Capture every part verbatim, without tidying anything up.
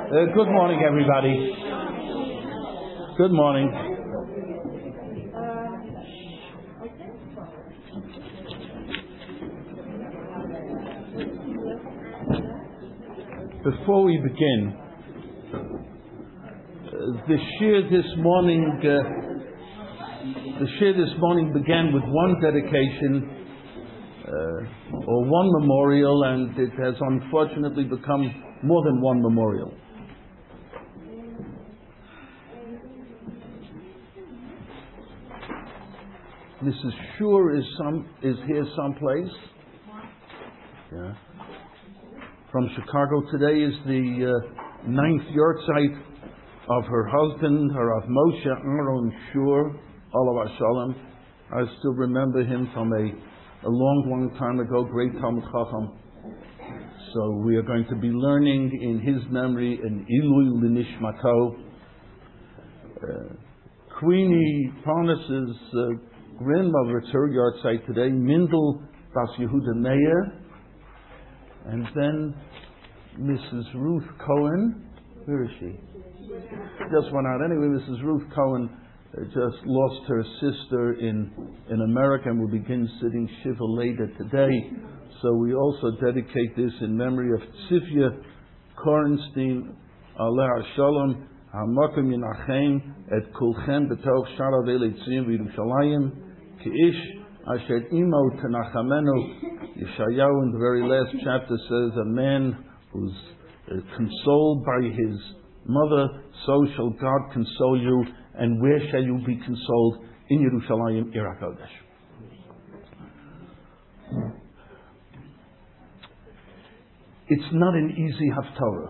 Uh, good morning, everybody. Good morning. Before we begin, uh, the shir this morning, uh, the shir this morning began with one dedication uh, or one memorial, and it has unfortunately become more than one memorial. Missus Shur is some is here someplace. Yeah. From Chicago today is the uh, ninth yahrzeit of her husband, Harav Moshe Aaron Shur, Olav Shalom. I still remember him from a, a long, long time ago, great Talmud Chacham. So we are going to be learning in his memory an Ilui L'Nishmato. Uh, Queenie Parnas's uh, grandmother, it's her yahrzeit today, Mindel Bas Yehuda Meir. And then Missus Ruth Cohen. Where is she? Just went out. Anyway, Missus Ruth Cohen uh, just lost her sister in, in America and will begin sitting Shiva later today. So we also dedicate this in memory of Tzivya Korenstein, Aleh Shalom, HaMakom Yinachem, Et Kulchem B'toch Shara V'Leitzim V'Yerushalayim, K'ish Asher Imo Tenachamenu. Yeshayahu in the very last chapter says, a man who's uh, consoled by his mother, so shall God console you. And where shall you be consoled? In Yerushalayim, Ir HaKodesh. It's not an easy Haftorah.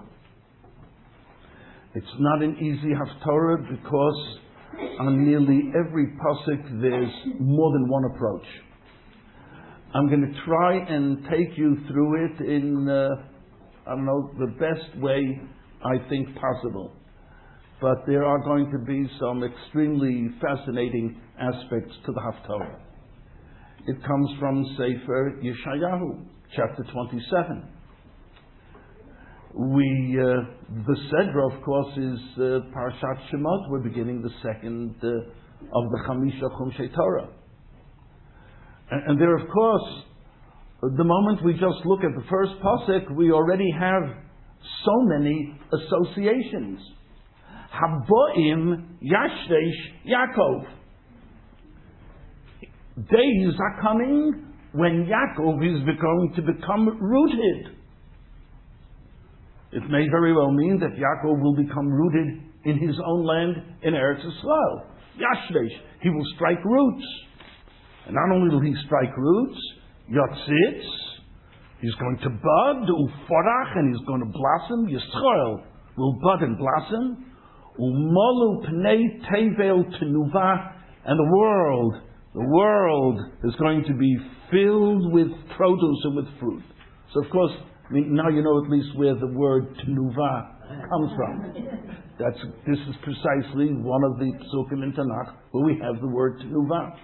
It's not an easy Haftorah because on nearly every pasuk there's more than one approach. I'm going to try and take you through it in, uh, I don't know, the best way I think possible. But there are going to be some extremely fascinating aspects to the Haftorah. It comes from Sefer Yeshayahu, chapter twenty-seven. We, uh, the Sedra, of course, is uh, Parashat Shemot. We're beginning the second uh, of the Chamisha Chumshei Torah. And, and there, of course, the moment we just look at the first pasuk, we already have so many associations. Haboim Yashresh Yaakov. Days are coming when Yaakov is going to become rooted. It may very well mean that Yaakov will become rooted in his own land in Eretz Yisrael. Yashresh, he will strike roots. And not only will he strike roots, Yotzitz, he's going to bud, Uforach, and he's going to blossom. Yisrael will bud and blossom. Umolu Pnei Tevel Tenuva, and the world, the world is going to be filled with produce and with fruit. So of course, I mean, now you know at least where the word Tenuva comes from. That's, this is precisely one of the Psukim in Tanakh where we have the word Tenuva.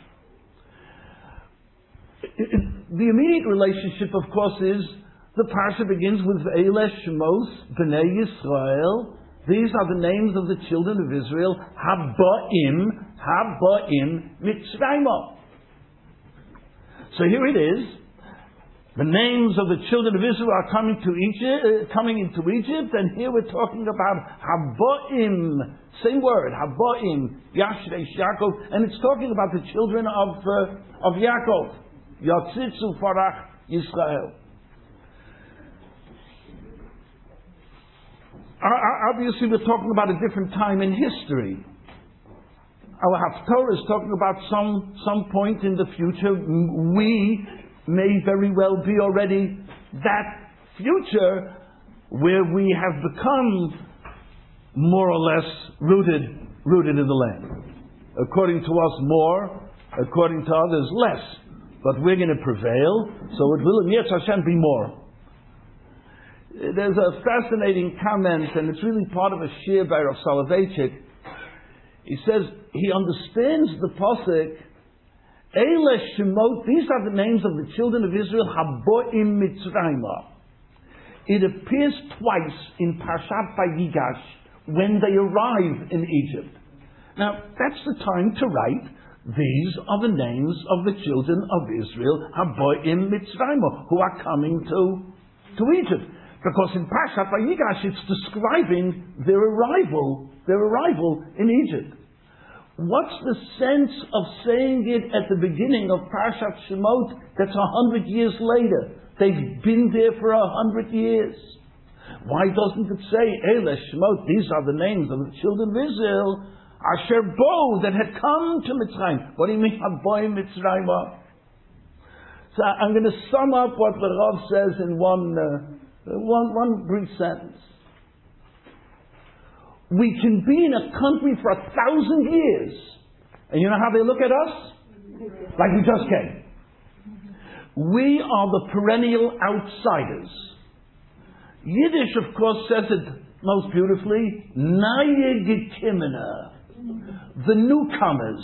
It, it, the immediate relationship, of course, is the parsha begins with Ve'eleh Shemos B'nei Yisrael. These are the names of the children of Israel. Haboim, Haboim Mitzrayim. So here it is. The names of the children of Israel are coming to Egypt, uh, coming into Egypt, and here we're talking about Haboim, same word, Haboim, Yashresh, Yaakov, and it's talking about the children of uh, of Yaakov, Yotzitzu Farach Yisrael. Uh, obviously, we're talking about a different time in history. Our Haftorah is talking about some some point in the future. We may very well be already that future where we have become more or less rooted rooted in the land. According to us, more. According to others, less. But we're going to prevail, so it will, Yetz Hashem, be more. There's a fascinating comment, and it's really part of a shir by Rav Soloveitchik. He says he understands the pasuk. Eileh Shemot, these are the names of the children of Israel, Haboim Mitzrayim. It appears twice in Parshat Vayigash when they arrive in Egypt. Now, that's the time to write, these are the names of the children of Israel, Haboim Mitzrayim, who are coming to, to Egypt. Because in Parshat Vayigash it's describing their arrival, their arrival in Egypt. What's the sense of saying it at the beginning of Parshat Shemot that's a hundred years later? They've been there for a hundred years. Why doesn't it say, Eile Shemot, these are the names of the children of Israel, Asher Bo, that had come to Mitzrayim? What do you mean, Haboim Mitzrayim? So I'm going to sum up what the Rav says in one, uh, one, one brief sentence. We can be in a country for a thousand years, and you know how they look at us? Like we just came. We are the perennial outsiders. Yiddish, of course, says it most beautifully, Naye Gekimena, the newcomers.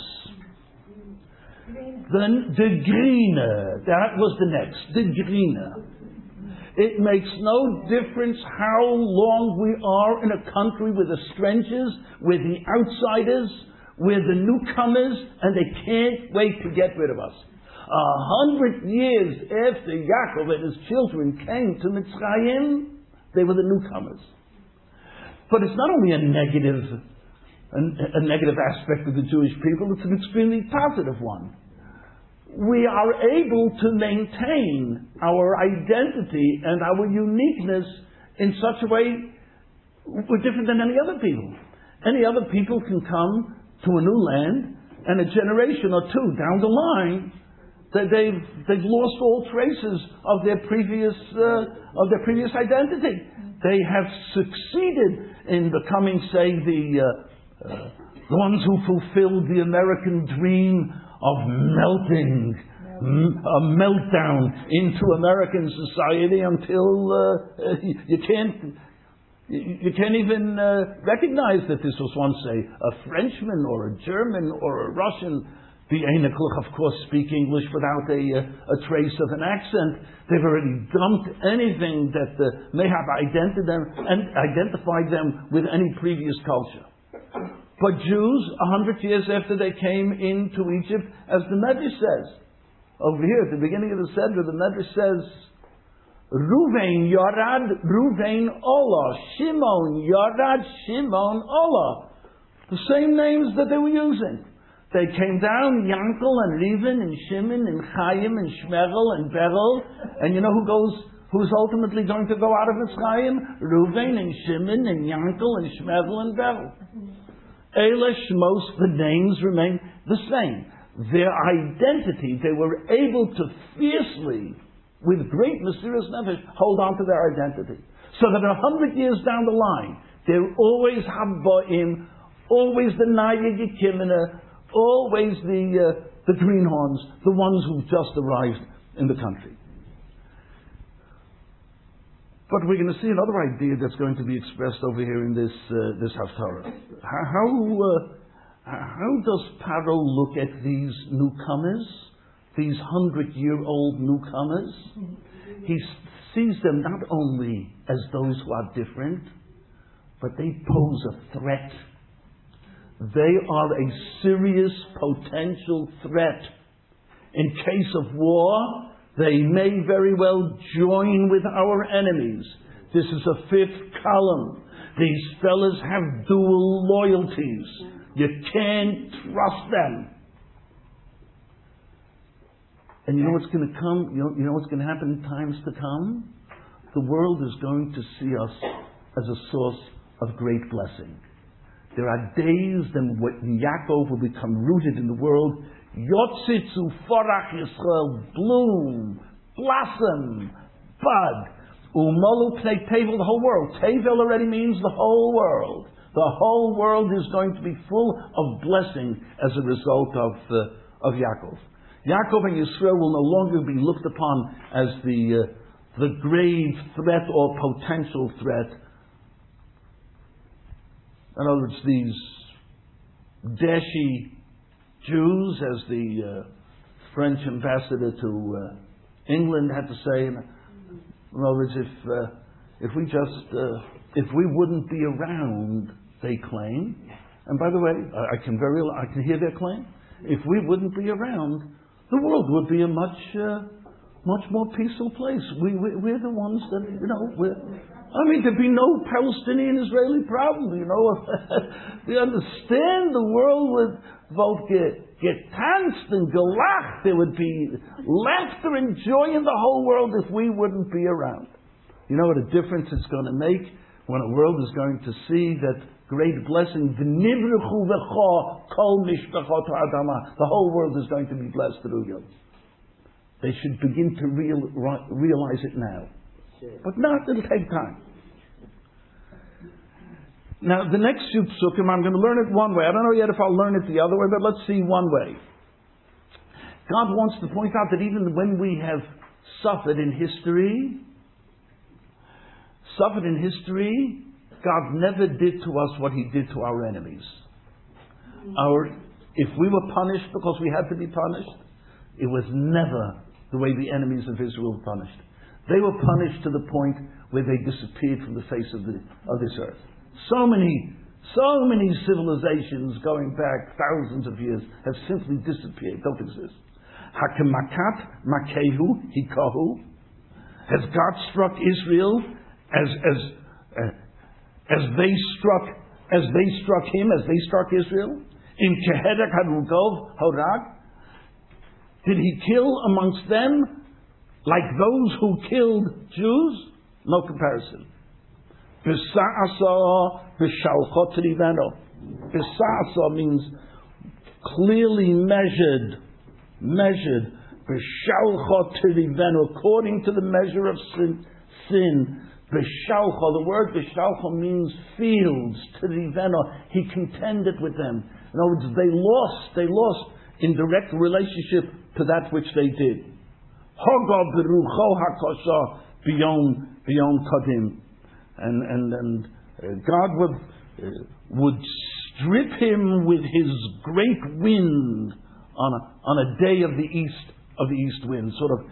The, the greener, that was the next, the greener. It makes no difference how long we are in a country. We're the strangers, we're the outsiders, we're the newcomers, and they can't wait to get rid of us. A hundred years after Yaakov and his children came to Mitzrayim, they were the newcomers. But it's not only a negative, a, a negative aspect of the Jewish people, it's an extremely positive one. We are able to maintain our identity and our uniqueness in such a way we're different than any other people. Any other people can come to a new land, and a generation or two down the line, that they've they've lost all traces of their previous uh, of their previous identity. They have succeeded in becoming, say, the uh, uh, the ones who fulfilled the American dream of melting, m- a meltdown into American society until uh, you can't you can't even uh, recognize that this was once a, a Frenchman or a German or a Russian. The Einekluch, of course, speak English without a, a, a trace of an accent. They've already dumped anything that uh, may have identified them and identified them with any previous culture. But Jews, a hundred years after they came into Egypt, as the Medrash says, over here at the beginning of the Sedra, the Medrash says, Ruvain Yarad, Ruvain Olah, Shimon Yarad, Shimon Olah. The same names that they were using. They came down, Yankel and Reuven and Shimon and Chaim and Shmerel and Berel. And you know who goes, who's ultimately going to go out of Mitzrayim? Reuven and Shimon and Yankel and Shmerel and Berel. Eile Shmos, the names remain the same. Their identity, they were able to fiercely, with great mysterious nefesh, hold on to their identity. So that a hundred years down the line, they're always Habbaim, always the Naya Yekimina, always the uh, the greenhorns, the ones who've just arrived in the country. But we're going to see another idea that's going to be expressed over here in this uh, this Haftarah. How uh, how does Paro look at these newcomers, these hundred-year-old newcomers? He sees them not only as those who are different, but they pose a threat. They are a serious potential threat. In case of war, they may very well join with our enemies. This is a fifth column. These fellas have dual loyalties. You can't trust them. And you know what's going to come? You know, you know what's going to happen in times to come? The world is going to see us as a source of great blessing. There are days when Yaakov will become rooted in the world. Yotzitzu Forach Yisrael, bloom, blossom, bud. Umolu Pnei Tevel, the whole world. Tevel already means the whole world. The whole world is going to be full of blessing as a result of uh, of Yaakov. Yaakov and Yisrael will no longer be looked upon as the uh, the grave threat or potential threat. In other words, these dashy Jews, as the uh, French ambassador to uh, England had to say. In other words, if uh, if we just, uh, if we wouldn't be around, they claim, and by the way, I, I can very, I can hear their claim, if we wouldn't be around, the world would be a much, uh, much more peaceful place. We, we, we're the ones that, you know, we're, I mean, there'd be no Palestinian-Israeli problem, you know. We understand the world would both get, get tanzt and gelacht. There would be laughter and joy in the whole world if we wouldn't be around. You know what a difference it's going to make when a world is going to see that great blessing, the whole world is going to be blessed through you. They should begin to real, realize it now. But not, it'll take time. Now, the next few psukim, I'm going to learn it one way. I don't know yet if I'll learn it the other way, but let's see one way. God wants to point out that even when we have suffered in history, suffered in history, God never did to us what He did to our enemies. Our, if we were punished because we had to be punished, it was never the way the enemies of Israel were punished. They were punished to the point where they disappeared from the face of, the, of this earth. So many, so many civilizations going back thousands of years have simply disappeared, don't exist. Hakemakat makehu hikahu. Has God struck Israel as as uh, as they struck as they struck him, as they struck Israel? In kehedek harugov horag. Did He kill amongst them like those who killed Jews? No comparison. B'sa'asa b'shalchot riveno. B'sa'asa means clearly measured, measured. B'shalchot riveno, according to the measure of sin. sin. B'shalcha, the word b'shalcha means fields. Riveno, He contended with them. In other words, they lost, they lost in direct relationship to that which they did. Hoga berucho hakosha beyond beyond kadim, and and and uh, God would uh, would strip him with His great wind on a on a day of the east of the east wind. Sort of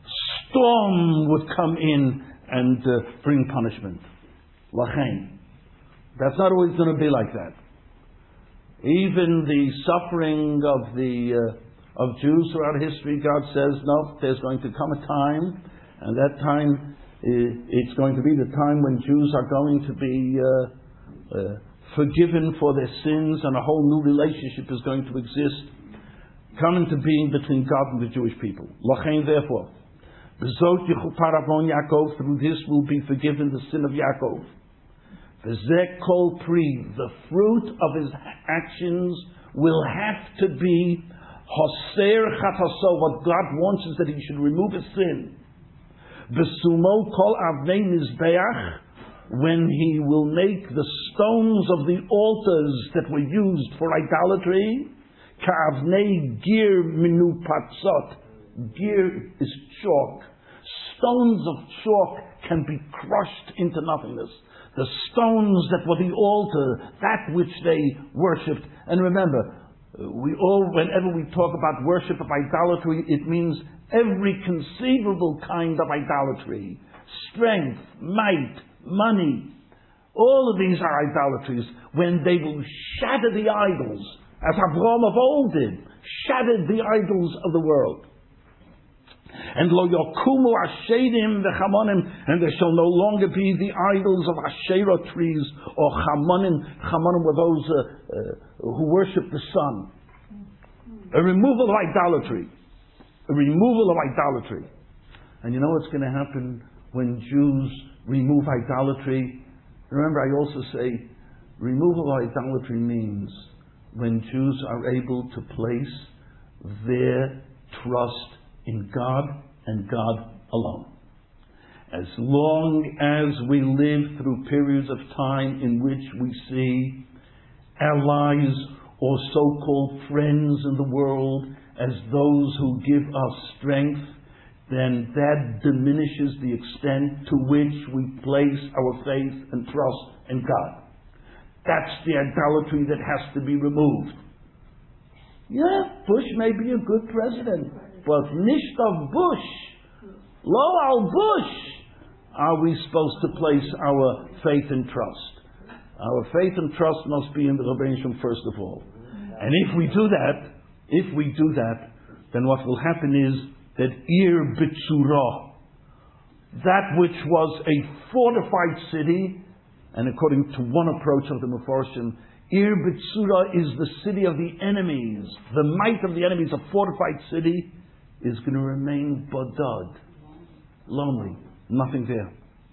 storm would come in and uh, bring punishment. Lachain. That's not always going to be like that. Even the suffering of the uh, of Jews throughout history, God says, no, there's going to come a time, and that time, it's going to be the time when Jews are going to be uh, uh, forgiven for their sins, and a whole new relationship is going to exist, come into being between God and the Jewish people. Lachain, therefore, through this will be forgiven the sin of Yaakov. The fruit of his actions will have to be Hoser chataso. What God wants is that he should remove his sin. Besumo kol avnei mizbeach, when he will make the stones of the altars that were used for idolatry, ka'avnei gir minu patzot. Gir is chalk. Stones of chalk can be crushed into nothingness. The stones that were the altar, that which they worshipped. And remember, we all, whenever we talk about worship of idolatry, it means every conceivable kind of idolatry. Strength, might, money. All of these are idolatries. When they will shatter the idols, as Avraham of old did, shattered the idols of the world. And lo yokumu asherim v'chamonim, and there shall no longer be the idols of Asherah trees or chamonim. Chamonim were those uh, uh, who worship the sun. A removal of idolatry. A removal of idolatry. And you know what's going to happen when Jews remove idolatry? Remember, I also say removal of idolatry means when Jews are able to place their trust in God and God alone. As long as we live through periods of time in which we see allies or so-called friends in the world as those who give us strength, then that diminishes the extent to which we place our faith and trust in God. That's the idolatry that has to be removed. Yeah, Bush may be a good president, but nicht of Bush. Lo al Bush. are we supposed to place our faith and trust? Our faith and trust must be in the Rebbeinu Shalom first of all. And if we do that, if we do that, then what will happen is that Ir B'tzura, that which was a fortified city, and according to one approach of the Mefarshim, Ir B'tzura is the city of the enemies. The might of the enemies, a fortified city, is going to remain badad, lonely, nothing there.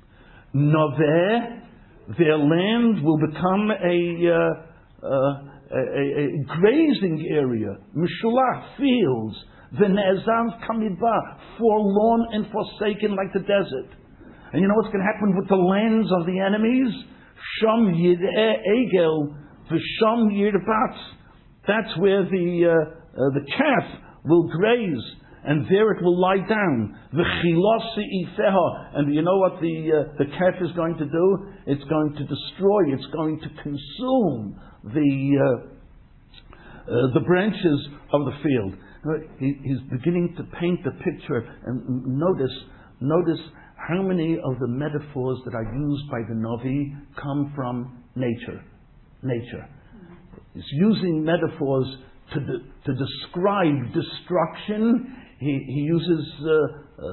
Noveh, their land will become a, uh, uh, a, a, a grazing area, Mishulach, fields, V'ne'ezav kamidba, forlorn and forsaken like the desert. And you know what's going to happen with the lands of the enemies? Sham yid'eh egel, v'sham yirbatz. That's where the uh, uh, the calf will graze, and there it will lie down. V'chilos se'ifeha, and you know what the uh, the calf is going to do? It's going to destroy. It's going to consume the uh, uh, the branches of the field. He, he's beginning to paint the picture, and notice, notice how many of the metaphors that are used by the Navi come from nature. Nature. He's using metaphors to de- to describe destruction. He, he uses uh,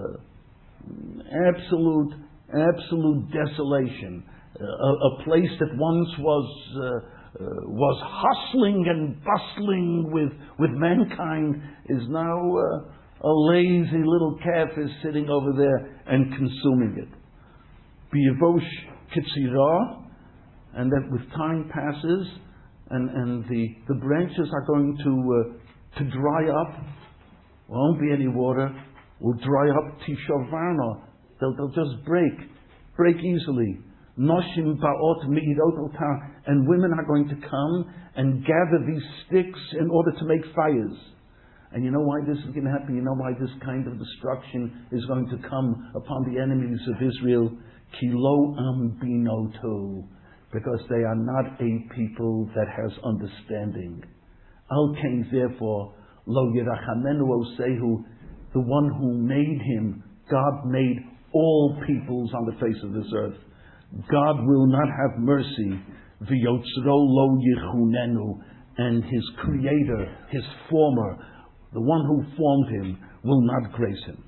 uh, absolute, absolute desolation. Uh, a, a place that once was. Uh, Uh, was hustling and bustling with, with mankind is now uh, a lazy little calf is sitting over there and consuming it. B'yevosh kitzirah, and that with time passes and, and the, the branches are going to uh, to dry up. Won't be any water. Will dry up tishavarna. They'll, they'll just break, break easily. Noshim ba'ot me'idot otah, and women are going to come and gather these sticks in order to make fires. And you know why this is going to happen? You know why this kind of destruction is going to come upon the enemies of Israel? Ki lo am binoto, because they are not a people that has understanding. Al kain, therefore, lo yirachamenu osehu, the one who made him, God made all peoples on the face of this earth. God will not have mercy, v'yotzro lo yichunenu, and his creator, his former, the one who formed him, will not grace him.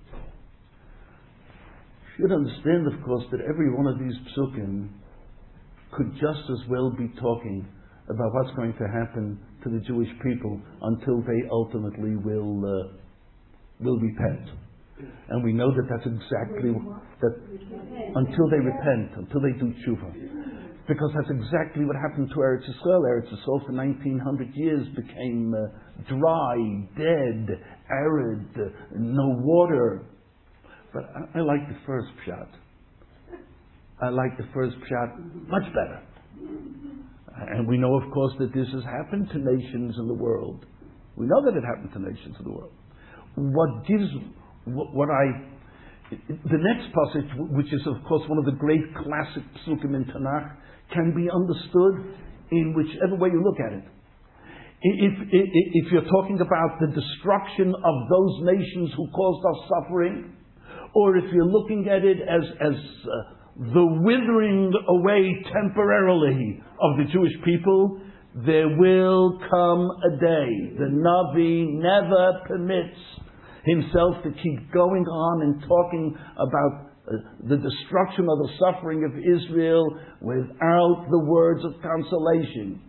You should understand, of course, that every one of these psukim could just as well be talking about what's going to happen to the Jewish people until they ultimately will uh, will repent. And we know that that's exactly that until they repent, until they do tshuva, because that's exactly what happened to Eretz Yisrael. Eretz Yisrael for nineteen hundred years became uh, dry, dead, arid, uh, no water. But I, I like the first pshat. I like the first pshat much better. And we know, of course, that this has happened to nations in the world. We know that it happened to nations in the world. What gives What I, the next passage, which is of course one of the great classic psukim in Tanakh, can be understood in whichever way you look at it. If, if, if you're talking about the destruction of those nations who caused us suffering, or if you're looking at it as, as uh, the withering away temporarily of the Jewish people, there will come a day. The Navi never permits himself to keep going on and talking about uh, the destruction or the suffering of Israel without the words of consolation.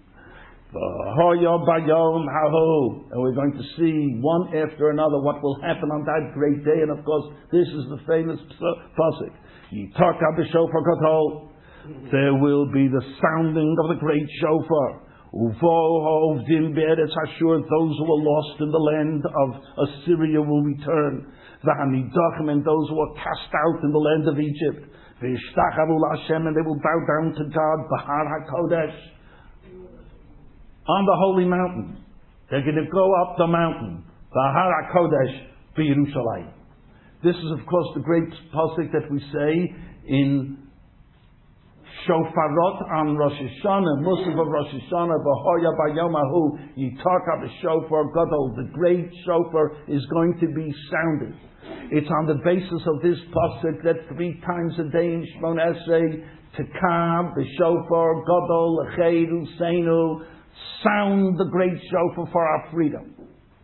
And we're going to see one after another what will happen on that great day. And of course, this is the famous pasuk. There will be the sounding of the great shofar. Those who are lost in the land of Assyria will return. And those who are cast out in the land of Egypt. And they will bow down to God, Bahar HaKodesh, on the holy mountain. They're going to go up the mountain, Bahar HaKodesh, B'Yerushalayim. This is, of course, the great pasuk that we say in Shofarot on Rosh Hashanah, Musaf of Rosh Hashanah, V'hoya Bayomahu, Yitaka b'shofar gadol, the great shofar is going to be sounded. It's on the basis of this pasuk that three times a day in Shmon Esrei, Tekam, b'shofar gadol, Echeiru, Seinu, sound the great shofar for our freedom.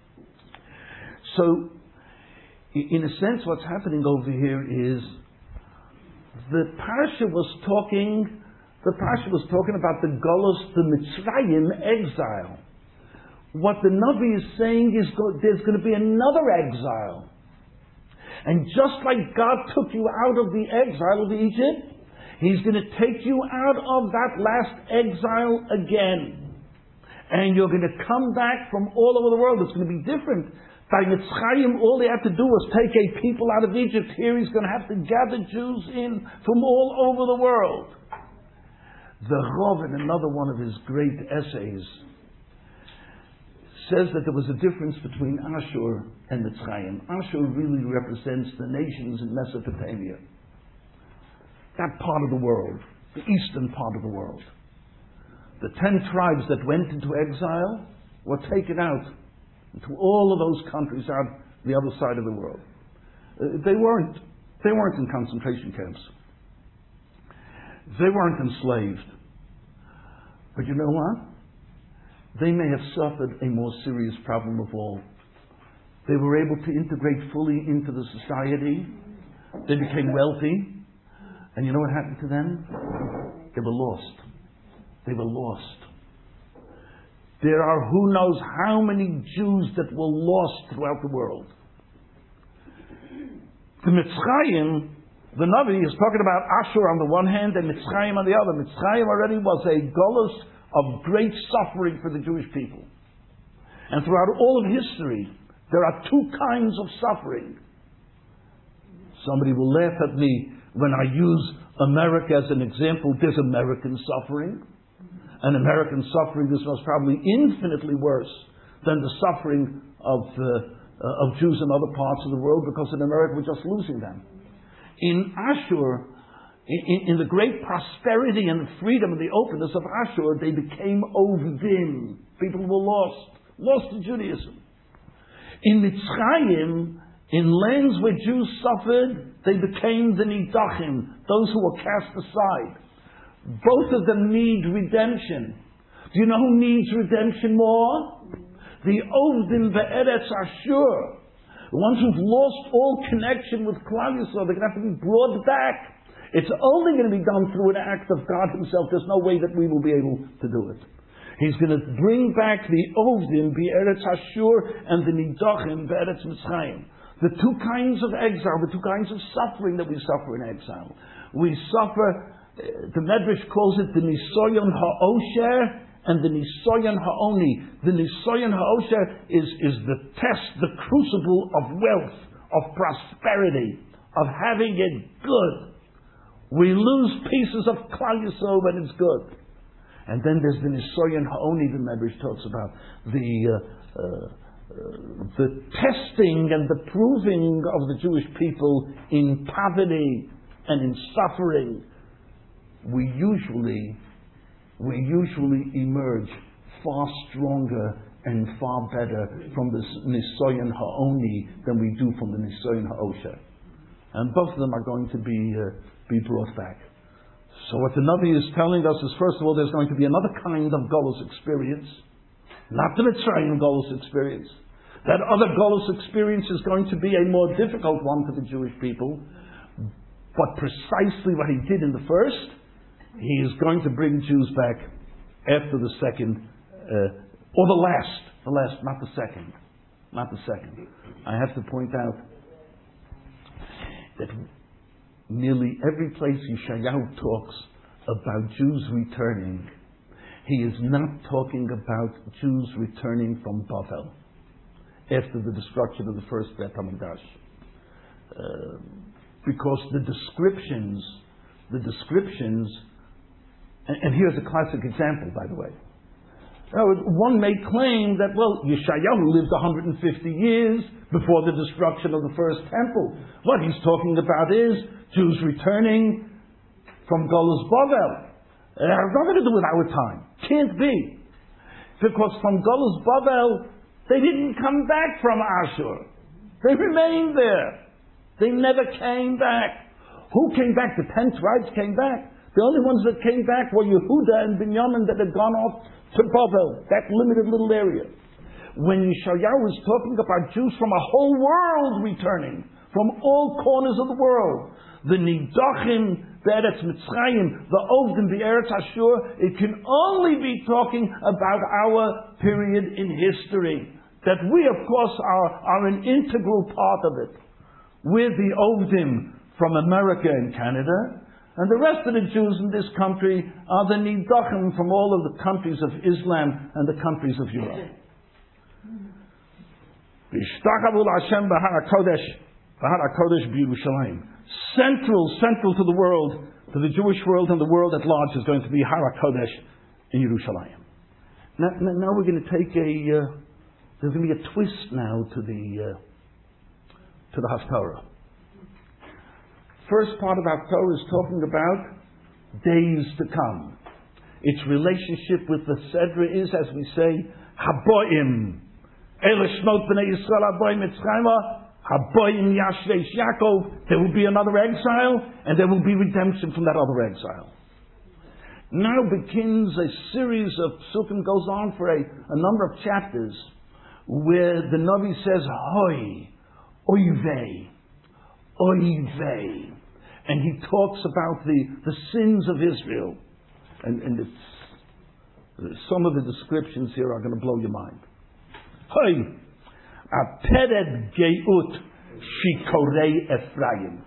So, in a sense, what's happening over here is the parsha was talking. The parsha was talking about the Golos, the Mitzrayim exile. What the Navi is saying is go, there's going to be another exile, and just like God took you out of the exile of Egypt, He's going to take you out of that last exile again, and you're going to come back from all over the world. It's going to be different. By Mitzrayim, all they had to do was take a people out of Egypt. Here He's going to have to gather Jews in from all over the world. The Rav, in another one of his great essays, says that there was a difference between Ashur and Mitzrayim. Ashur really represents the nations in Mesopotamia. That part of the world, the eastern part of the world. The ten tribes that went into exile were taken out to all of those countries out the other side of the world. Uh, they weren't they weren't in concentration camps. They weren't enslaved. But you know what? They may have suffered a more serious problem of all. They were able to integrate fully into the society. They became wealthy. And you know what happened to them? They were lost. They were lost. There are who knows how many Jews that were lost throughout the world. The Mitzrayim, the Navi is talking about Ashur on the one hand and Mitzrayim on the other. Mitzrayim already was a golus of great suffering for the Jewish people. And throughout all of history, there are two kinds of suffering. Somebody will laugh at me when I use America as an example. There's American suffering. And American suffering is most probably infinitely worse than the suffering of, uh, uh, of Jews in other parts of the world, because in America we're just losing them. In Ashur, in, in the great prosperity and freedom and the openness of Ashur, they became Ovdim. People were lost, lost to Judaism. In Mitzrayim, in lands where Jews suffered, they became the Nidachim, those who were cast aside. Both of them need redemption. Do you know who needs redemption more? The Ovdim Be'eretz Ashur. The ones who've lost all connection with Klal Yisrael, they're going to have to be brought back. It's only going to be done through an act of God Himself. There's no way that we will be able to do it. He's going to bring back the Ovdim Be'eretz Ashur and the Nidachim Be'eretz Mitzrayim. The two kinds of exile, the two kinds of suffering that we suffer in exile. We suffer. The Medrash calls it the Nisoyon Ha'osher and the Nisoyon Ha'oni. The Nisoyon Ha'osher is, is the test, the crucible of wealth, of prosperity, of having it good. We lose pieces of Klal Yisrael when it's good. And then there's the Nisoyon Ha'oni the Medrash talks about. The, uh, uh, uh, the testing and the proving of the Jewish people in poverty and in suffering. We usually, we usually emerge far stronger and far better from the Nisoyon Ha'oni than we do from the Nisoyon Ha'osher. And both of them are going to be, uh, be brought back. So what the Navi is telling us is, first of all, there's going to be another kind of Golus experience. Not the Mitzrayim Golus experience. That other Golus experience is going to be a more difficult one for the Jewish people. But precisely what He did in the first, He is going to bring Jews back after the second, uh, or the last, the last, not the second, not the second. I have to point out that nearly every place Yeshayahu talks about Jews returning, he is not talking about Jews returning from Bavel after the destruction of the first Beit HaMikdash. Uh, because the descriptions, the descriptions, and, and here's a classic example, by the way. Now, one may claim that, well, Yeshayahu lived one hundred fifty years before the destruction of the first temple. What he's talking about is Jews returning from Golus Bavel. It has nothing to do with our time. Can't be. Because from Golus Bavel, they didn't come back from Ashur. They remained there. They never came back. Who came back? The ten tribes came back. The only ones that came back were Yehuda and Binyamin that had gone off to Bavel, that limited little area. When Yeshayahu is talking about Jews from a whole world returning, from all corners of the world, the Nidachim, the Eretz Mitzrayim, the Ovdim, the Eretz Ashur, it can only be talking about our period in history. That we, of course, are, are an integral part of it. We're the Ovdim from America and Canada, and the rest of the Jews in this country are the Nidachim from all of the countries of Islam and the countries of Europe. Central, central to the world, to the Jewish world and the world at large, is going to be Har HaKodesh in Yerushalayim. Now, now we're going to take a, uh, there's going to be a twist now to the, uh, to the Haftarah. First part of Haftarah is talking about days to come. Its relationship with the Sedra is, as we say, Haboim. Ele Shnot B'nai Yisrael Haboim Mitzrayim. Haboim Yashveish Yaakov. There will be another exile, and there will be redemption from that other exile. Now begins a series of psukim, goes on for a, a number of chapters, where the Navi says, Hoi, Oivei, Oivei. And he talks about the, the sins of Israel. And, and it's, some of the descriptions here are going to blow your mind. Hoi, Apered Geut Shikorei Ephraim.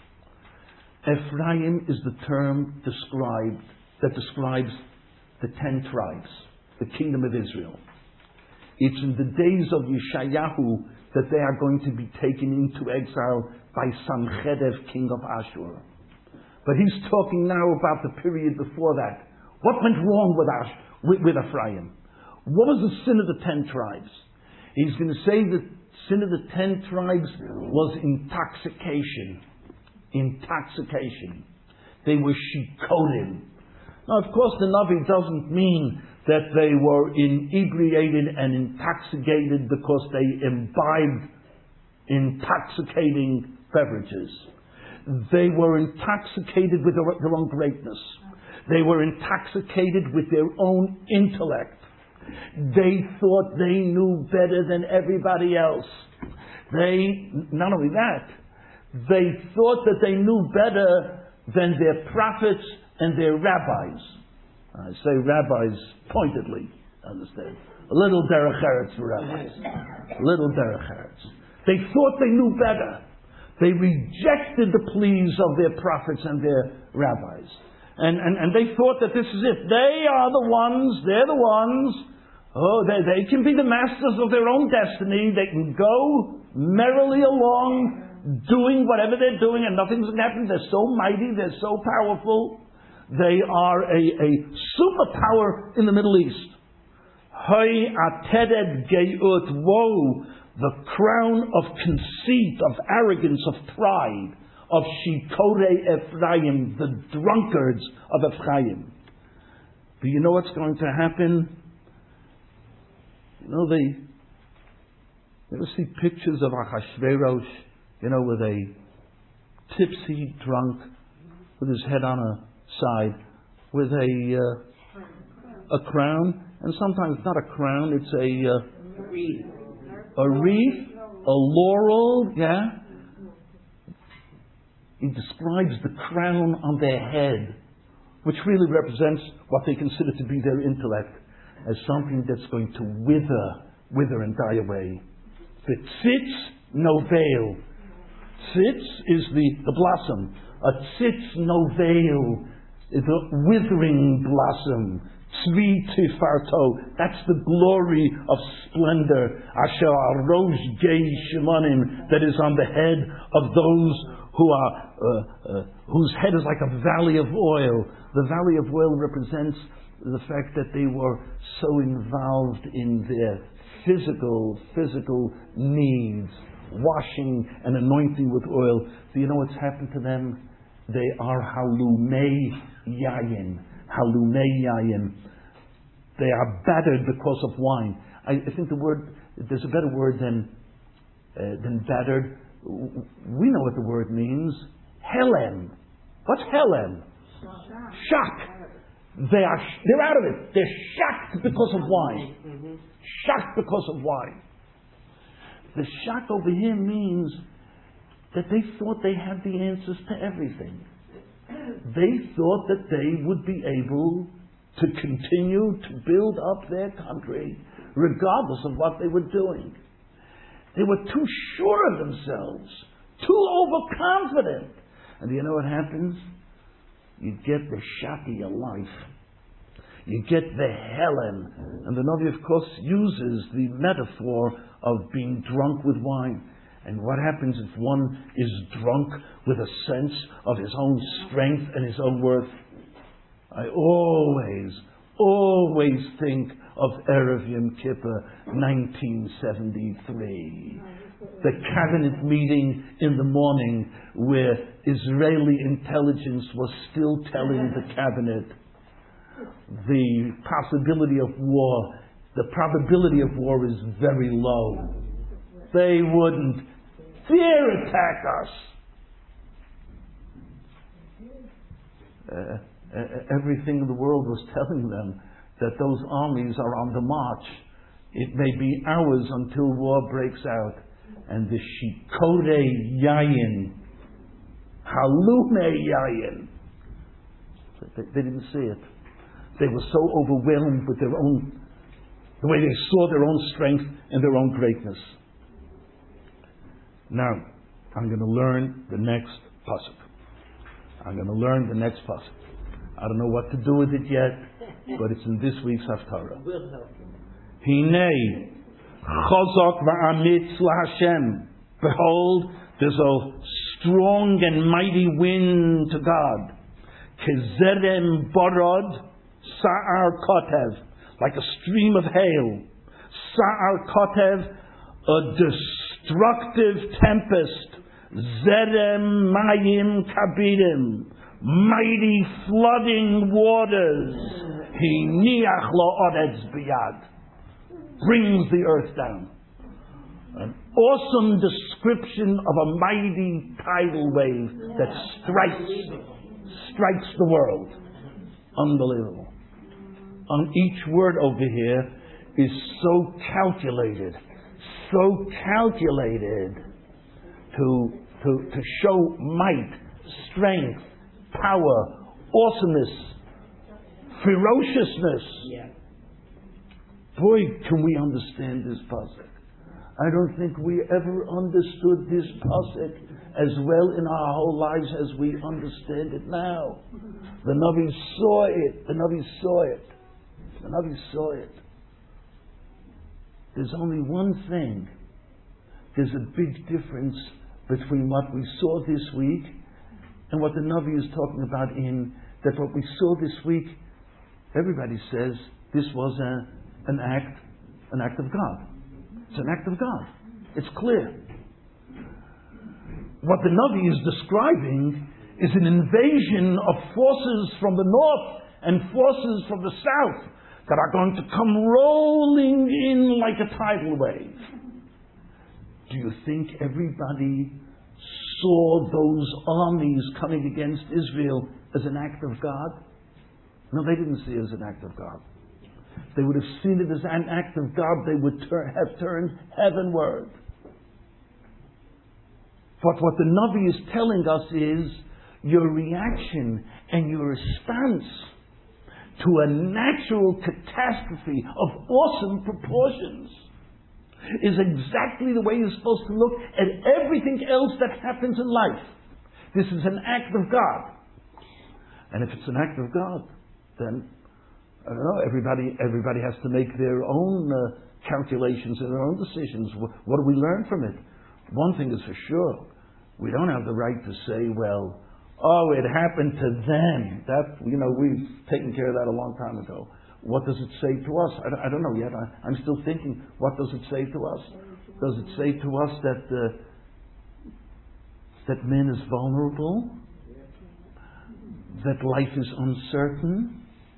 Ephraim is the term described that describes the ten tribes, the kingdom of Israel. It's in the days of Yeshayahu that they are going to be taken into exile by Sanchedev, king of Ashur. But he's talking now about the period before that. What went wrong with, Ash, with, with Ephraim? What was the sin of the ten tribes? He's going to say the sin of the ten tribes was intoxication. Intoxication. They were shikolim. Now, of course, the Navi doesn't mean that they were inebriated and intoxicated because they imbibed intoxicating beverages. They were intoxicated with their, their own greatness. They were intoxicated with their own intellect. They thought they knew better than everybody else. They, not only that, they thought that they knew better than their prophets and their rabbis. I say rabbis pointedly, understand. A little derech eretz for rabbis. A little derech eretz. They thought they knew better. They rejected the pleas of their prophets and their rabbis. And, and, and they thought that this is it. They are the ones, they're the ones, oh, they, they can be the masters of their own destiny. They can go merrily along doing whatever they're doing and nothing's going to happen. They're so mighty, they're so powerful. They are a, a superpower in the Middle East. Hoi atered geut, woe, the crown of conceit, of arrogance, of pride, of shikorei Ephraim, the drunkards of Ephraim. Do you know what's going to happen? You know, they, you ever see pictures of Achashverosh, you know, with a tipsy drunk, with his head on a side, with a uh, a crown, and sometimes not a crown, it's a uh, wreath. a wreath, a laurel, yeah. He describes the crown on their head, which really represents what they consider to be their intellect, as something that's going to wither, wither and die away. The tzitz no veil. Tzitz is the, the blossom. A tzitz no veil is a withering blossom. Tzvi tifarto. That's the glory of splendor. Asher arosh gei shimonim, that is on the head of those who are uh, uh, whose head is like a valley of oil. The valley of oil represents the fact that they were so involved in their physical physical needs, washing and anointing with oil. Do you know what's happened to them? They are halumei yayin. Halumei yayin. They are battered because of wine. I, I think the word, there's a better word than, uh, than battered. We know what the word means. Helem. What's helem? Shock. They are, they're out of it. They're shocked because of wine. Mm-hmm. Shocked because of wine. The shock over here means that they thought they had the answers to everything. They thought that they would be able to continue to build up their country regardless of what they were doing. They were too sure of themselves, too overconfident. And do you know what happens? You get the shock of your life. You get the Helen. And the Navi, of course, uses the metaphor of being drunk with wine. And what happens if one is drunk with a sense of his own strength and his own worth? I always, always think of Erev Yom Kippur, nineteen seventy-three. The cabinet meeting in the morning where Israeli intelligence was still telling the cabinet the possibility of war, the probability of war is very low. They wouldn't dare attack us. Uh, everything in the world was telling them that those armies are on the march. It may be hours until war breaks out. And the Shikore Yayin, Halume Yayin, they, they didn't see it. They were so overwhelmed with their own, the way they saw their own strength and their own greatness. Now, I'm going to learn the next pasuk. I'm going to learn the next pasuk. I don't know what to do with it yet, but it's in this week's Haftarah. Hinei chazak va'amitz laHashem. Behold, there's a strong and mighty wind to God. Kezerem barad sa'ar kotev, like a stream of hail. Sa'ar kotev, a destructive tempest. Zerem mayim kabirim, mighty flooding waters. Hiniach la'oretz biyad, brings the earth down. An awesome description of a mighty tidal wave that strikes strikes the world. Unbelievable. On each word over here is so calculated, so calculated to to to show might, strength, power, awesomeness, ferociousness. Yeah. Boy, can we understand this pasuk. I don't think we ever understood this pasuk as well in our whole lives as we understand it now. The Navi saw it. The Navi saw it. The Navi saw it. There's only one thing. There's a big difference between what we saw this week and what the Navi is talking about in that what we saw this week, everybody says this was a, an act, an act of God. It's an act of God. It's clear. What the Navi is describing is an invasion of forces from the north and forces from the south that are going to come rolling in like a tidal wave. Do you think everybody saw those armies coming against Israel as an act of God? No, they didn't see it as an act of God. They would have seen it as an act of God. They would tur- have turned heavenward. But what the Navi is telling us is your reaction and your response to a natural catastrophe of awesome proportions is exactly the way you're supposed to look at everything else that happens in life. This is an act of God. And if it's an act of God, then, I don't know, everybody everybody has to make their own uh, calculations and their own decisions. What, what do we learn from it? One thing is for sure. We don't have the right to say, well, oh, it happened to them. That, you know, we've taken care of that a long time ago. What does it say to us? I don't, I don't know yet. I, I'm still thinking, what does it say to us? Does it say to us that uh, that man is vulnerable? That life is uncertain?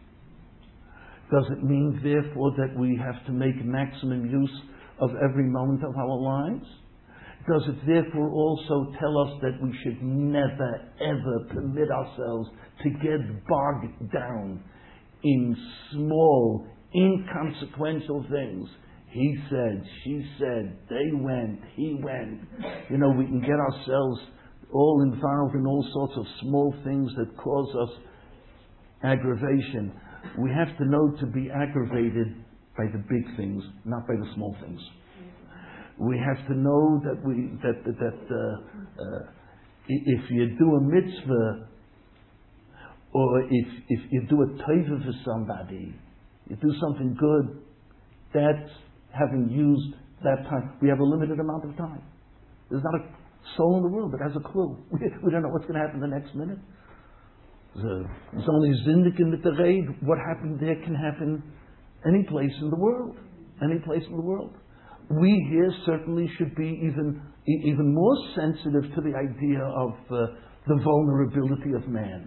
Does it mean, therefore, that we have to make maximum use of every moment of our lives? Does it therefore also tell us that we should never, ever permit ourselves to get bogged down in small, inconsequential things? He said, she said, they went, he went. You know, we can get ourselves all involved in all sorts of small things that cause us aggravation. We have to know to be aggravated by the big things, not by the small things. We have to know that we that that, that uh, uh, if you do a mitzvah, or if if you do a teiva for somebody, you do something good, that's having used that time. We have a limited amount of time. There's not a soul in the world that has a clue. We, we don't know what's going to happen the next minute. There's only zindik in the terrain. What happened there can happen any place in the world. Any place in the world. We here certainly should be even even more sensitive to the idea of uh, the vulnerability of man.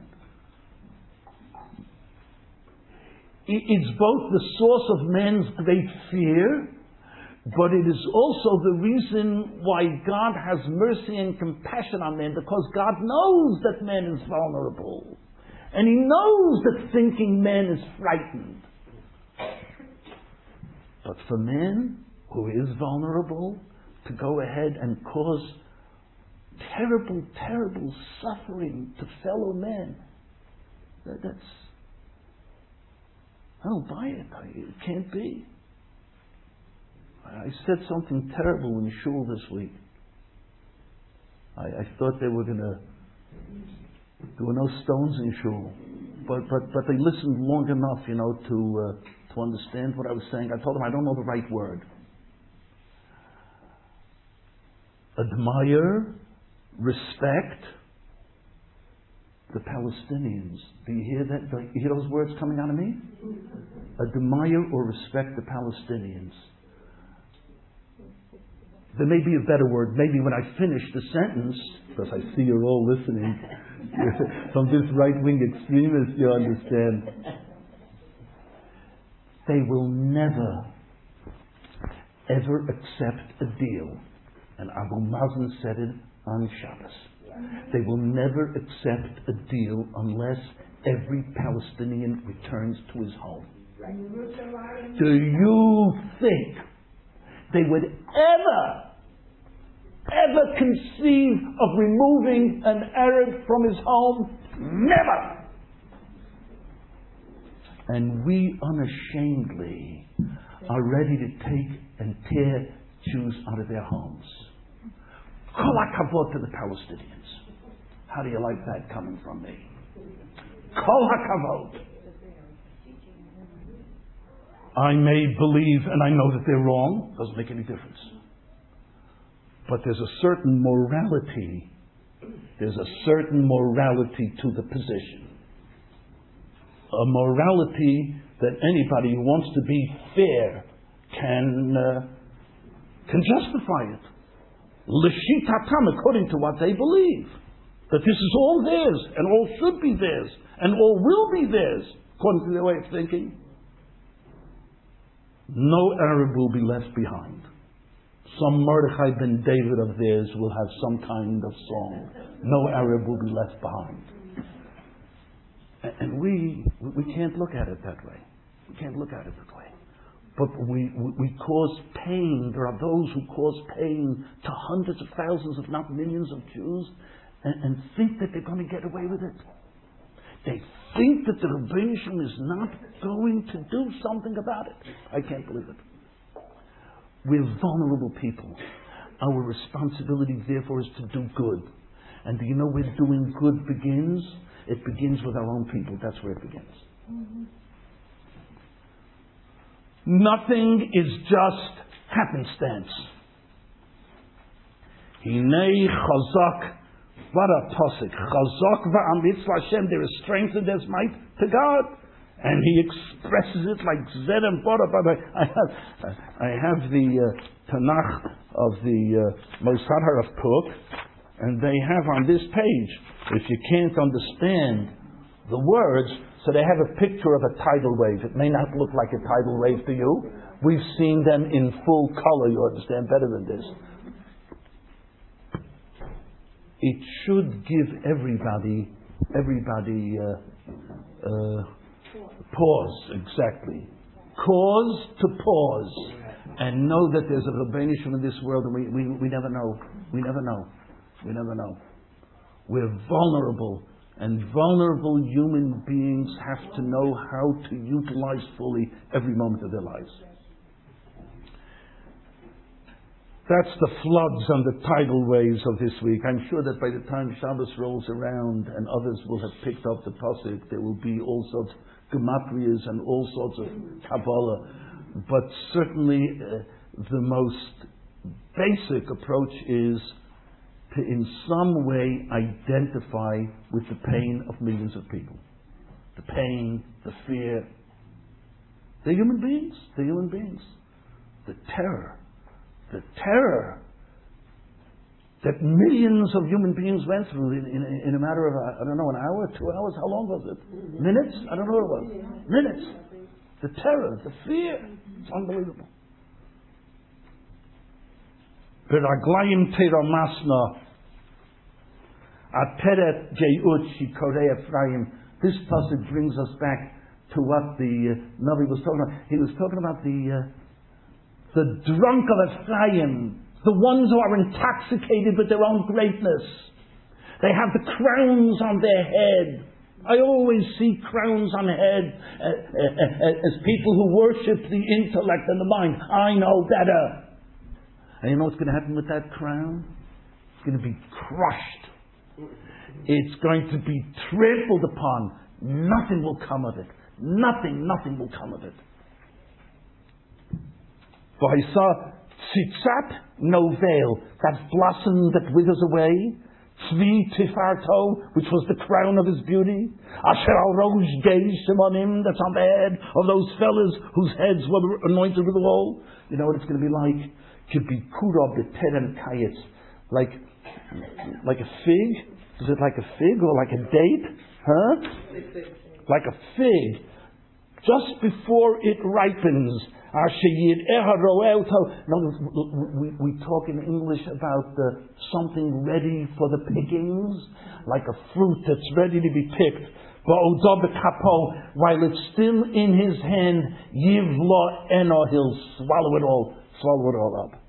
It's both the source of man's great fear, but it is also the reason why God has mercy and compassion on man, because God knows that man is vulnerable. And He knows that thinking man is frightened. But for man who is vulnerable to go ahead and cause terrible, terrible suffering to fellow men, that, that's... I don't buy it. I, it can't be. I said something terrible in shul this week. I, I thought they were going to... There were no stones in shul. But, but, but they listened long enough, you know, to, uh, to understand what I was saying. I told them I don't know the right word. Admire, respect the Palestinians. Do you hear that? Do you hear those words coming out of me? Admire or respect the Palestinians. There may be a better word. Maybe when I finish the sentence, because I see you're all listening, from this right-wing extremist, you understand. They will never, ever accept a deal. And Abu Mazen said it on Shabbos. They will never accept a deal unless every Palestinian returns to his home. Do you think they would ever, ever conceive of removing an Arab from his home? Never! And we unashamedly are ready to take and tear Jews out of their homes. Kol hakavod to the Palestinians. How do you like that coming from me? Kol hakavod. I may believe, and I know that they're wrong, doesn't make any difference. But there's a certain morality, there's a certain morality to the position. A morality that anybody who wants to be fair can, uh, can justify it. L'shitatam, according to what they believe. That this is all theirs, and all should be theirs, and all will be theirs, according to their way of thinking. No Arab will be left behind. Some Mordechai ben David of theirs will have some kind of song. No Arab will be left behind. And we we can't look at it that way. We can't look at it that way. But we, we, we cause pain. There are those who cause pain to hundreds of thousands, if not millions of Jews, and, and think that they're going to get away with it. They think that the Rebbeinu Shalom is not going to do something about it. I can't believe it. We're vulnerable people. Our responsibility, therefore, is to do good. And do you know where doing good begins? It begins with our own people. That's where it begins. Mm-hmm. Nothing is just happenstance. Hinei chazak, what a pasuk. Chazak va'amitzvah Hashem. There is strength and there's might to God, and He expresses it like Zed and Bora. I have, I have the uh, Tanakh of the uh, Mossad HaRav Kook, and they have on this page, if you can't understand the words, so they have a picture of a tidal wave. It may not look like a tidal wave to you. We've seen them in full color. You understand better than this. It should give everybody, everybody uh, uh, pause, exactly. Cause to pause and know that there's a Rebbeinu Shalom in this world, and we, we, we never know. We never know. We never know. We're vulnerable, and vulnerable human beings have to know how to utilize fully every moment of their lives. That's the floods and the tidal waves of this week. I'm sure that by the time Shabbos rolls around and others will have picked up the pasuk, there will be all sorts of gematrias and all sorts of Kabbalah. But certainly uh, the most basic approach is to in some way identify with the pain of millions of people. The pain, the fear. They're human beings. They're human beings. The terror. The terror that millions of human beings went through in, in, in a matter of, I don't know, an hour, two hours, how long was it? Minutes? I don't know what it was. Minutes. The terror, the fear. It's unbelievable. Beraglayim teramasna ateret jeyut shikorei Ephraim. This passage brings us back to what the uh, Navi was talking about. He was talking about the uh, the drunk of Ephraim, the ones who are intoxicated with their own greatness. They have the crowns on their head. I always see crowns on the head uh, uh, uh, as people who worship the intellect and the mind. I know better. And you know what's going to happen with that crown? It's going to be crushed. It's going to be trampled upon. Nothing will come of it. Nothing, nothing will come of it. For I saw tzitzat, no veil, that blossom that withers away. Tzvi tifarto, which was the crown of his beauty. Asher al rosh geish simonim, that's on the head of those fellas whose heads were anointed with oil. You know what it's going to be like? Could be kurab the teren kayetz, like like a fig. Is it like a fig or like a date? Huh? Like a fig. Just before it ripens. No, we, we talk in English about uh, something ready for the pickings, like a fruit that's ready to be picked. While it's still in his hand, yivla eno, he'll swallow it all, swallow it all up.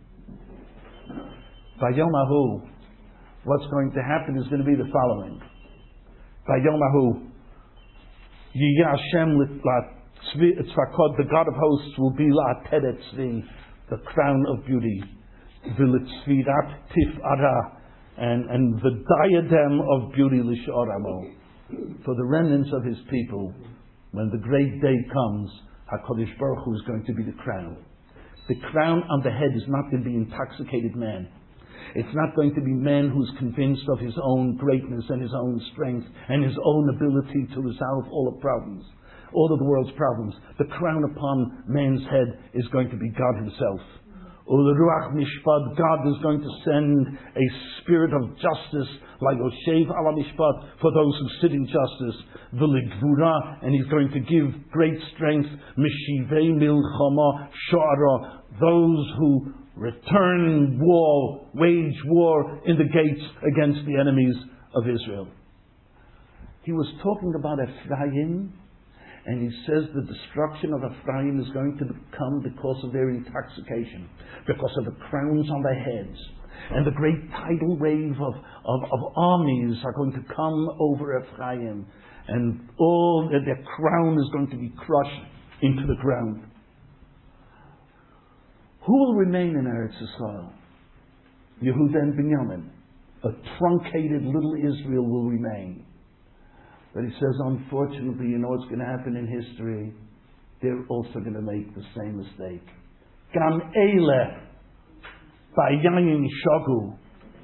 Vayomahu, what's going to happen is going to be the following. Vayomahu, Yiyah Hashem litlat. The God of hosts will be La Teret Tzvi, the crown of beauty, V'litzvirat Tif Ara, and and the diadem of beauty Lishoramo. For the remnants of his people, when the great day comes, HaKadosh Baruch Hu is going to be the crown. The crown on the head is not going to be intoxicated man. It's not going to be man who's convinced of his own greatness and his own strength and his own ability to resolve all the problems. All of the world's problems. The crown upon man's head is going to be God himself. U'leruach mishpat, God is going to send a spirit of justice, like Oshev ala mishpat, for those who sit in justice. V'legvura, and he's going to give great strength. Mishivei milchama sha'ara, those who return war, wage war in the gates against the enemies of Israel. He was talking about Ephraim. And he says the destruction of Ephraim is going to come because of their intoxication, because of the crowns on their heads. And the great tidal wave of, of, of armies are going to come over Ephraim. And all their, their crown is going to be crushed into the ground. Who will remain in Eretz Yisrael? Yehuda and Binyamin. A truncated little Israel will remain. But he says, unfortunately, you know what's going to happen in history? They're also going to make the same mistake. Gam Eile Bayayin Shagu.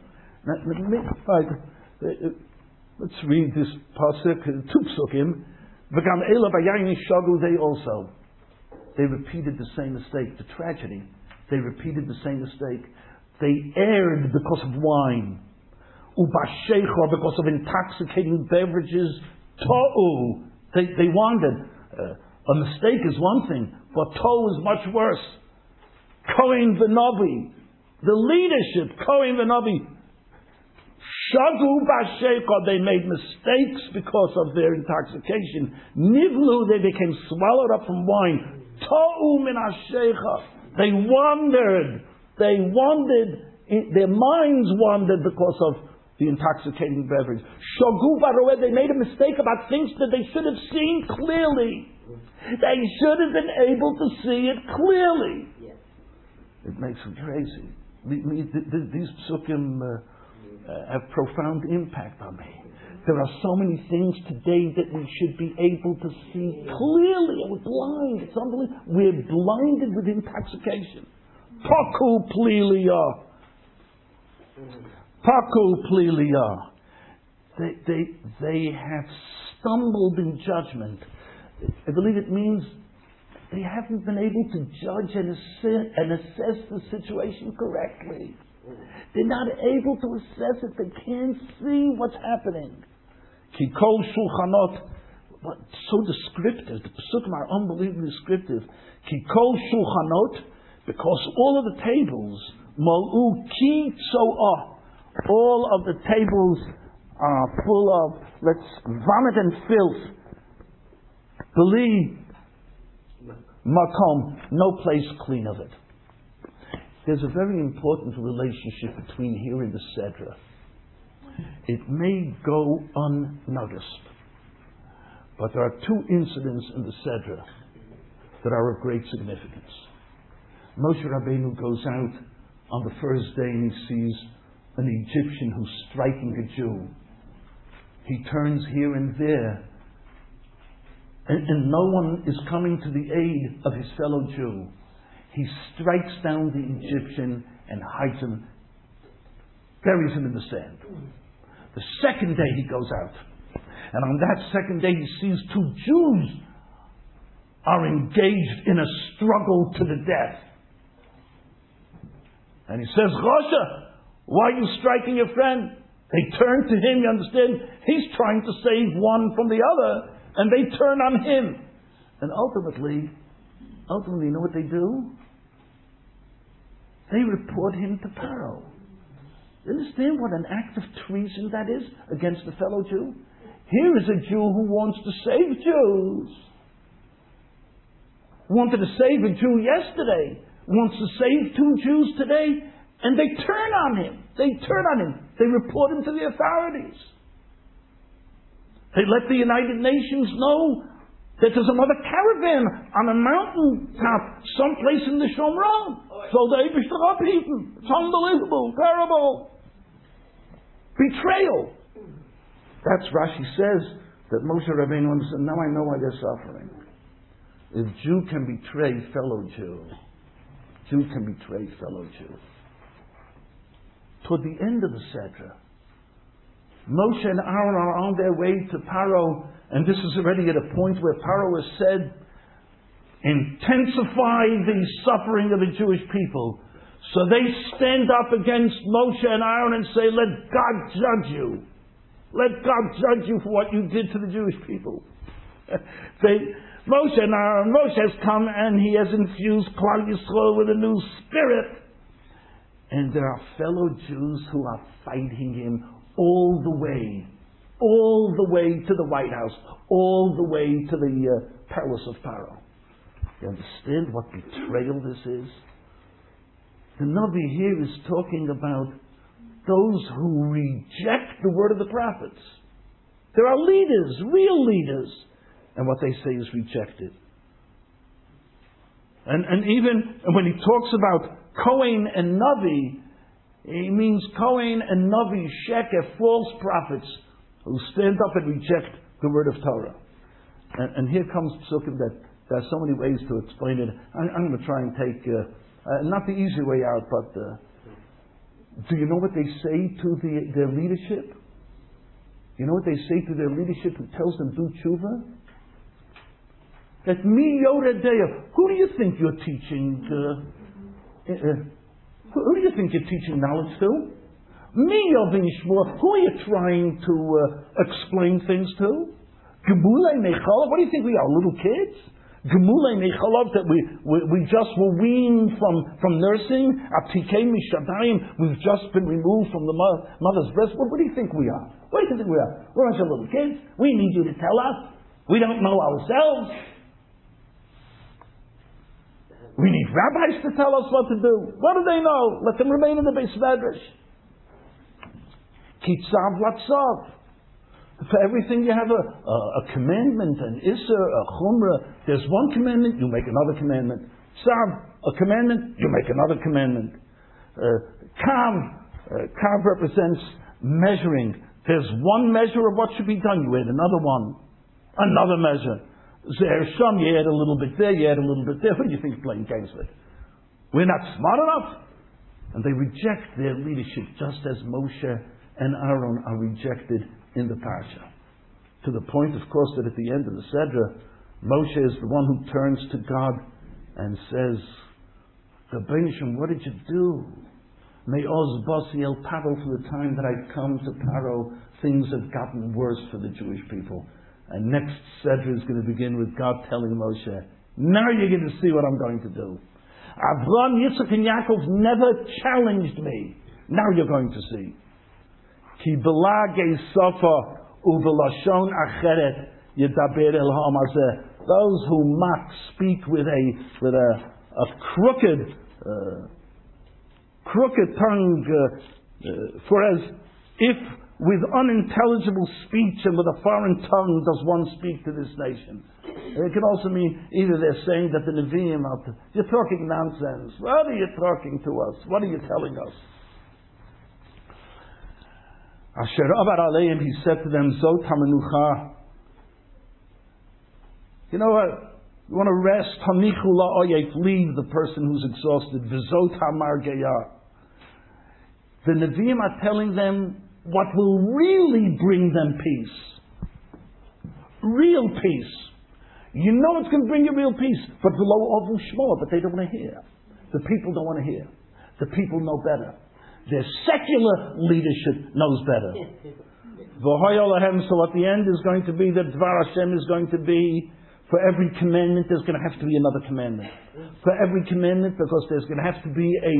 Let's read this pasuk, two psukim. V'gam Eile Bayayin Shagu, they also. They repeated the same mistake. The tragedy. They repeated the same mistake. They erred because of wine. Ubasheicha, because of intoxicating beverages, To'u. They, they wandered. Uh, a mistake is one thing, but to'u is much worse. Kohen v'Navi. The leadership, Kohen v'Navi. Shagu b'Sheicha. They made mistakes because of their intoxication. Nivlu. They became swallowed up from wine. To'u min ha'Sheicha. They wandered. They wandered. Their minds wandered because of the intoxicating beverage. Shogu baroeh, they made a mistake about things that they should have seen clearly. They should have been able to see it clearly. Yes. It makes them crazy. These psukim uh, uh, have profound impact on me. There are so many things today that we should be able to see clearly. We're blind. It's unbelievable. We're blinded with intoxication. Paku plilia. Paku plilia. They, they, they have stumbled in judgment. I believe it means they haven't been able to judge and assess, and assess the situation correctly. They're not able to assess it. They can't see what's happening. Kikol shulchanot. But so descriptive. The psukim are unbelievably descriptive. Kikol shulchanot. Because all of the tables, mal'u ki tzo'ah. All of the tables are full of, let's, vomit and filth. Believe makom, no place clean of it. There's a very important relationship between here and the Sedra. It may go unnoticed, but there are two incidents in the Sedra that are of great significance. Moshe Rabbeinu goes out on the first day and he sees an Egyptian who's striking a Jew. He turns here and there, and, and no one is coming to the aid of his fellow Jew. He strikes down the Egyptian and hides him, buries him in the sand. The second day he goes out, and on that second day he sees two Jews are engaged in a struggle to the death. And he says, Rasha, why are you striking your friend? They turn to him, you understand? He's trying to save one from the other, and they turn on him. And ultimately, ultimately, you know what they do? They report him to Paro. You understand what an act of treason that is against a fellow Jew? Here is a Jew who wants to save Jews. Wanted to save a Jew yesterday. Wants to save two Jews today. And they turn on him. They turn on him. They report him to the authorities. They let the United Nations know that there's another caravan on a mountain top someplace in the Shomron. So they It's unbelievable. Terrible. Betrayal. That's Rashi says that Moshe Rabbeinu understood. Now I know why they're suffering. If Jew can betray fellow Jew, Jew can betray fellow Jew. Toward the end of the Sedra, Moshe and Aaron are on their way to Paro, and this is already at a point where Paro has said, intensify the suffering of the Jewish people. So they stand up against Moshe and Aaron and say, let God judge you. Let God judge you for what you did to the Jewish people. they, Moshe and Aaron, Moshe has come and he has infused Klal Yisrael with a new spirit. And there are fellow Jews who are fighting him all the way, all the way to the White House, all the way to the uh, palace of Pharaoh. You understand what betrayal this is? The Navi here is talking about those who reject the word of the prophets. There are leaders, real leaders, and what they say is rejected. And, and even when he talks about Kohen and Navi, he means Kohen and Navi, Sheker, false prophets who stand up and reject the word of Torah. And, and here comes Psukim that there are so many ways to explain it. I'm, I'm going to try and take, uh, uh, not the easy way out, but uh, do you know what they say to the, their leadership? You know what they say to their leadership who tells them do tshuva? That mi yoredeya. Who do you think you're teaching? Uh, uh, who do you think you're teaching knowledge to? Mi yovin shmor. Who are you trying to uh, explain things to? Gemulei Mechalov, what do you think we are, little kids? Gemulei Mechalov, that we, we, we just were weaned from, from nursing. Aptikei Mishadayim, we've just been removed from the mo- mother's breast. What, what do you think we are? What do you think we are? We're a bunch of little kids. We need you to tell us. We don't know ourselves. We need rabbis to tell us what to do. What do they know? Let them remain in the Beis Medrash. Kitzav Latzav. For everything you have a, a, a commandment, an Isser, a Chumrah. There's one commandment, you make another commandment. Tzav, a commandment, you make another commandment. Uh, Kav, uh, Kav represents measuring. There's one measure of what should be done, you add another one. Another measure. Zer Sham, you add a little bit there, you add a little bit there. What do you think you're playing games with? We're not smart enough. And they reject their leadership just as Moshe and Aaron are rejected in the Parsha. To the point, of course, that at the end of the Sedra, Moshe is the one who turns to God and says, Rabbeinu Shem, what did you do? May Oz Basi El Paro, for the time that I've come to Paro, things have gotten worse for the Jewish people. And next Sedra is going to begin with God telling Moshe, now you're going to see what I'm going to do. Avraham, Yitzchak, and Yaakov never challenged me. Now you're going to see. Ki belage sofa uvelashon acheret yedaber el ha'amazeh. Those who mock speak with a with a, a crooked uh, crooked tongue. Uh, uh, for as if with unintelligible speech and with a foreign tongue does one speak to this nation. It can also mean either they're saying that the Nevi'im are, you're talking nonsense. What are you talking to us? What are you telling us? Asher Abar Aleim, he said to them, Zot HaMenucha. You know what? You want to rest? Hanichu la'oyet, leave the person who's exhausted. V'zot HaMargeya. The Nevi'im are telling them what will really bring them peace. Real peace. You know it's going to bring you real peace. But v'lo ovu shmo, but they don't want to hear. The people don't want to hear. The people know better. Their secular leadership knows better. So at the end is going to be that Dvar Hashem is going to be, for every commandment there's going to have to be another commandment. For every commandment, because there's going to have to be a,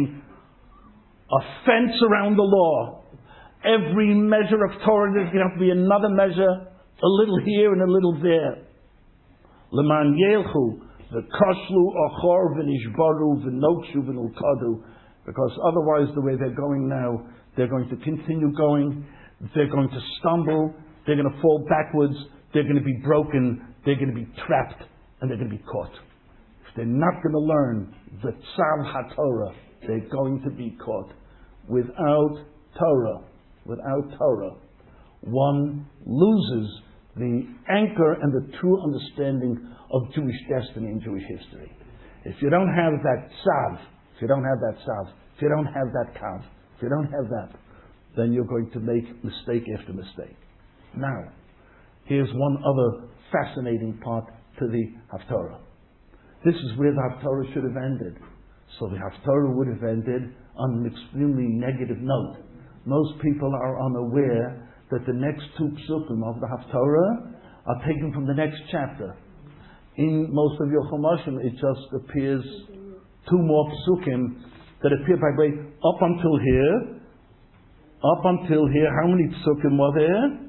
a fence around the law. Every measure of Torah there's going to have to be another measure, a little here and a little there. Leman Yelchu, v'kashlu achor v'nishbaru v'nokshu v'nulkadu. Because otherwise, the way they're going now, they're going to continue going, they're going to stumble, they're going to fall backwards, they're going to be broken, they're going to be trapped, and they're going to be caught. If they're not going to learn the Tzav HaTorah, they're going to be caught. Without Torah, without Torah, one loses the anchor and the true understanding of Jewish destiny and Jewish history. If you don't have that Tzav, if you don't have that Tzav, if you don't have that Kav, if you don't have that, then you're going to make mistake after mistake. Now, here's one other fascinating part to the Haftorah. This is where the Haftorah should have ended. So the Haftorah would have ended on an extremely negative note. Most people are unaware that the next two psukim of the Haftorah are taken from the next chapter. In most of your Chumashim, it just appears two more psukim that appear by way up until here. Up until here, how many psukim were there?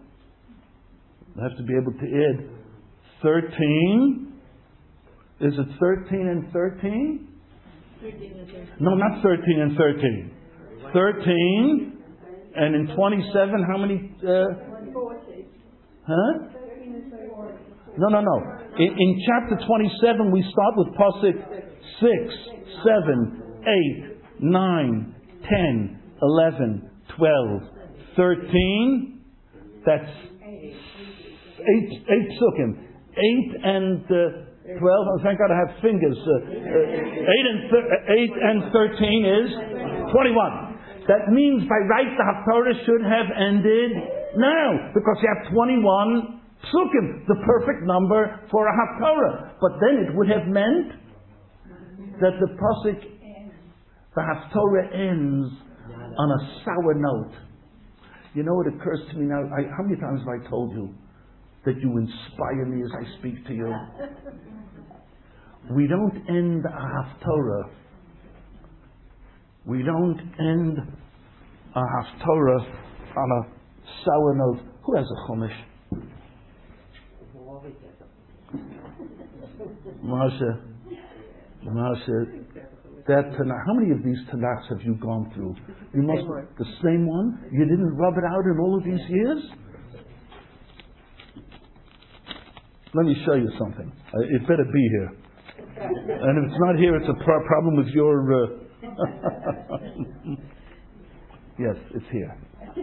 I have to be able to add thirteen. Is it thirteen and thirteen? thirteen and thirteen. No, not thirteen and thirteen. thirteen, and in twenty-seven, how many? Uh, forty. Huh? No, no, no. In, in chapter twenty-seven, we start with pasuk six, seven, eight, nine, ten, eleven, twelve, thirteen. That's eight, eight psukim. Eight and uh, twelve. Oh, thank God I have fingers. Uh, uh, eight and thir- eight and thirteen is twenty-one. That means by right the Haftorah should have ended now, because you have twenty-one psukim, the perfect number for a Haftorah. But then it would have meant that the pasuk, the Haftorah ends on a sour note. You know, it occurs to me now, I, how many times have I told you that you inspire me as I speak to you. We don't end a Haftorah. We don't end a Haftorah on a sour note. Who has a Chumash? Marsha, Marsha, that Tanakh. How many of these Tanakhs have you gone through? You must the same one. You didn't rub it out in all of these years. Let me show you something. Uh, it better be here. And if it's not here, it's a pro- problem with your. Uh... Yes, it's here.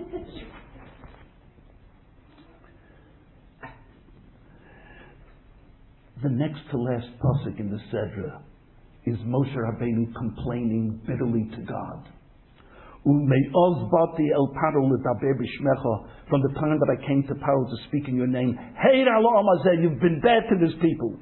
The next to last pasuk in the Sedra is Moshe Rabbeinu complaining bitterly to God. From the time that I came to Paro to speak in your name, hey, you've been bad to this people,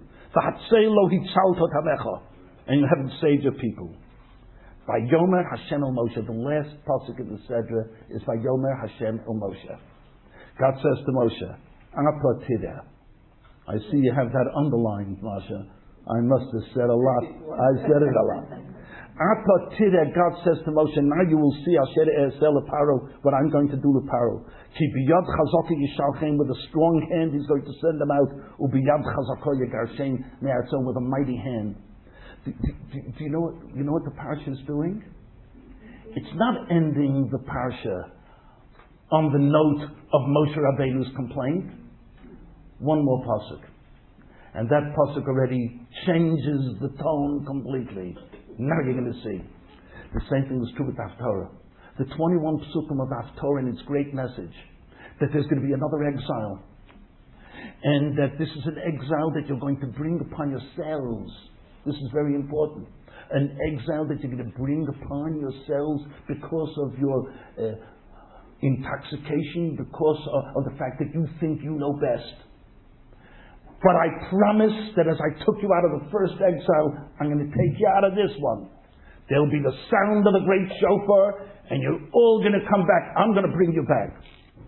and you haven't saved your people. By Yomer Hashem el Moshe, the last pasuk in the Sedra is by Yomer Hashem el Moshe. God says to Moshe, Apa Tideh. I see you have that underlined, Masha. I must have said a lot. I said it a lot. Apa Tideh, God says to Moshe, now you will see Asher E'esel Paro, what I'm going to do to Paro. Ki biyad chazaka yishalchem, with a strong hand he's going to send them out. Ubiyad chazaka yegarshem me'atzon, with a mighty hand. Do, do, do you know what you know what the parsha is doing? It's not ending the parsha on the note of Moshe Rabbeinu's complaint. One more pasuk, and that pasuk already changes the tone completely. Now you're going to see the same thing was true with Haftorah. The twenty-one psukim of Haftorah and its great message that there's going to be another exile, and that this is an exile that you're going to bring upon yourselves. This is very important. An exile that you're going to bring upon yourselves because of your uh, intoxication, because of, of the fact that you think you know best. But I promise that as I took you out of the first exile, I'm going to take you out of this one. There'll be the sound of a great shofar, and you're all going to come back. I'm going to bring you back.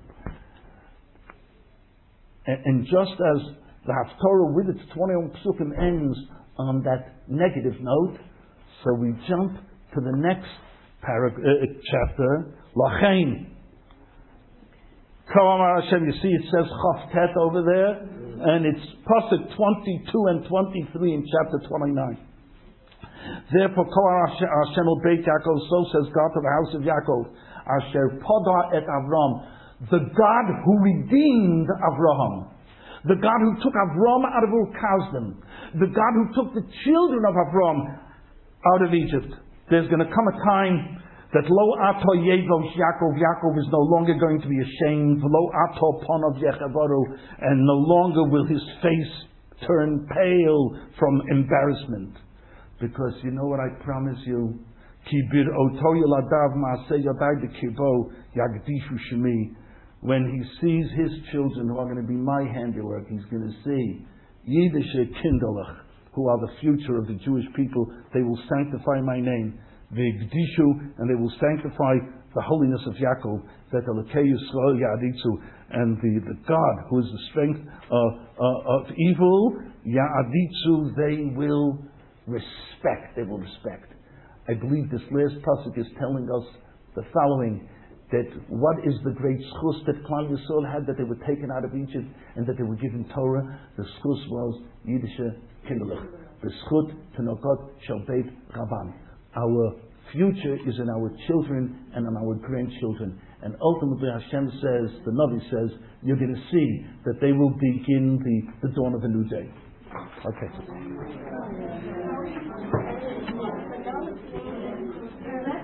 And, and just as the Haftorah with its twenty-one psukim ends on that negative note, so we jump to the next parag- uh, chapter, Lachain. Ka'amar Hashem, you see it says Chavtet over there, and it's pasuk twenty-two and twenty-three in chapter twenty-nine. Therefore, Ka'amar Hashem el Beit Yaakov, so says God to the house of Yaakov, Asher Poda et Avram, the God who redeemed Avraham, the God who took Avram out of Ur Kasdim, the God who took the children of Avram out of Egypt. There's going to come a time that lo ato yevos Yaakov, Yaakov is no longer going to be ashamed, lo ato ponov yechevaru, and no longer will his face turn pale from embarrassment. Because you know what I promise you? Ki bir oto yeladav maaseh yadai dekibo yagdishu shemi. When he sees his children who are going to be my handiwork, he's going to see Yidische Kinderlach, who are the future of the Jewish people. They will sanctify my name. V'gdishu, and they will sanctify the holiness of Yaakov, that Elokei Yisrael Ya'aditzu, and the, the God who is the strength uh, uh, of evil, Ya'aditzu, they will respect. They will respect. I believe this last pasuk is telling us the following: that what is the great schus that Klal Yisrael had, that they were taken out of Egypt and that they were given Torah? The schus was Yiddische Kinderlich. The schut Tenokot Shel Beit Rabban. Our future is in our children and in our grandchildren. And ultimately Hashem says, the Navi says, you're going to see that they will begin the, the dawn of a new day. Okay.